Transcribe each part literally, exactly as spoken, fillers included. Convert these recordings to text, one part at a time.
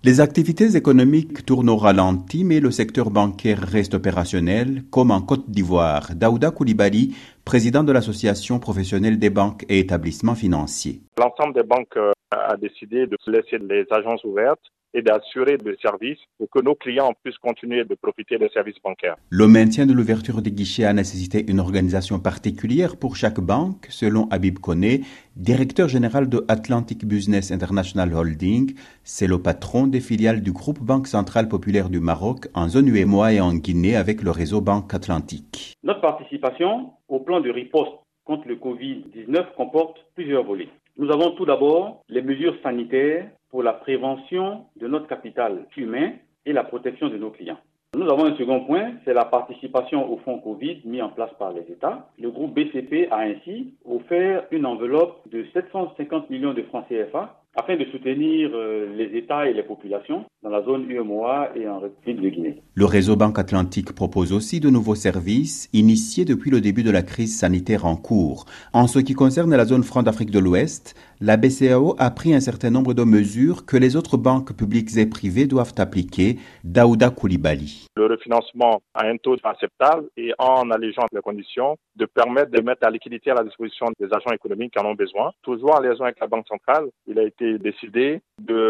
Les activités économiques tournent au ralenti, mais le secteur bancaire reste opérationnel, comme en Côte d'Ivoire. Daouda Coulibaly, président de l'Association professionnelle des banques et établissements financiers. L'ensemble des banques a décidé de laisser les agences ouvertes et d'assurer des services pour que nos clients puissent continuer de profiter des services bancaires. Le maintien de l'ouverture des guichets a nécessité une organisation particulière pour chaque banque, selon Habib Koné, directeur général de Atlantic Business International Holding. C'est le patron des filiales du groupe Banque Centrale Populaire du Maroc en zone U E M O A et en Guinée avec le réseau Banque Atlantique. Notre participation au plan de riposte contre le covid dix-neuf comporte plusieurs volets. Nous avons tout d'abord les mesures sanitaires pour la prévention de notre capital humain et la protection de nos clients. Nous avons un second point, c'est la participation au fonds Covid mis en place par les États. Le groupe B C P a ainsi offert une enveloppe de sept cent cinquante millions de francs C F A afin de soutenir les États et les populations dans la zone U E M O A et en République de Guinée. Le réseau Banque Atlantique propose aussi de nouveaux services initiés depuis le début de la crise sanitaire en cours. En ce qui concerne la zone franc d'Afrique de l'Ouest, la B C A O a pris un certain nombre de mesures que les autres banques publiques et privées doivent appliquer. Daouda Coulibaly. Le refinancement à un taux acceptable et en allégeant les conditions de permettre de mettre la liquidité à la disposition des agents économiques qui en ont besoin. Toujours en liaison avec la Banque centrale, il a été décidé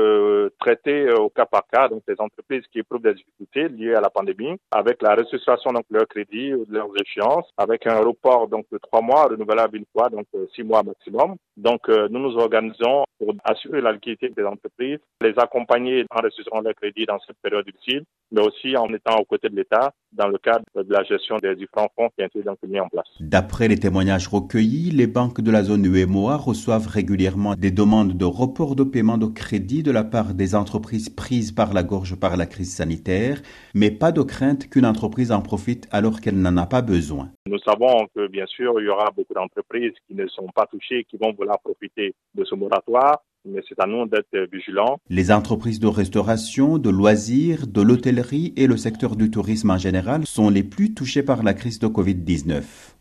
de traiter au cas par cas donc les entreprises qui éprouvent des difficultés liées à la pandémie avec la restructuration donc de leurs crédits ou de leurs échéances avec un report donc de trois mois renouvelable une fois donc six mois maximum. Donc nous nous organisons pour assurer la liquidité des entreprises, les accompagner en restructurant leurs crédits dans cette période difficile, mais aussi en étant aux côtés de l'État dans le cadre de la gestion des différents fonds qui ont été donc mis en place. D'après les témoignages recueillis, les banques de la zone U E M O A reçoivent régulièrement des demandes de report de paiement de crédit de la part des entreprises prises par la gorge par la crise sanitaire, mais pas de crainte qu'une entreprise en profite alors qu'elle n'en a pas besoin. Nous savons que bien sûr, il y aura beaucoup d'entreprises qui ne sont pas touchées, qui vont vouloir profiter de ce moratoire. Mais c'est à nous d'être vigilants. Les entreprises de restauration, de loisirs, de l'hôtellerie et le secteur du tourisme en général sont les plus touchés par la crise de covid dix-neuf.